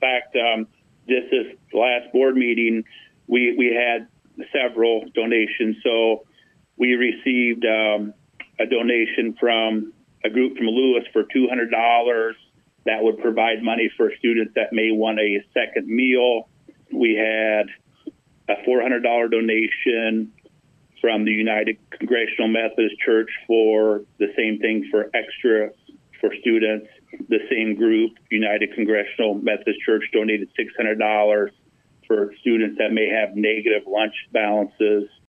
fact, this last board meeting, we had several donations. So we received a donation from a group from Lewis for $200 that would provide money for students that may want a second meal. We had a $400 donation from the United Congregational Methodist Church for the same thing, for extra for students. The same group, United Congregational Methodist Church, donated $600 for students that may have negative lunch balances.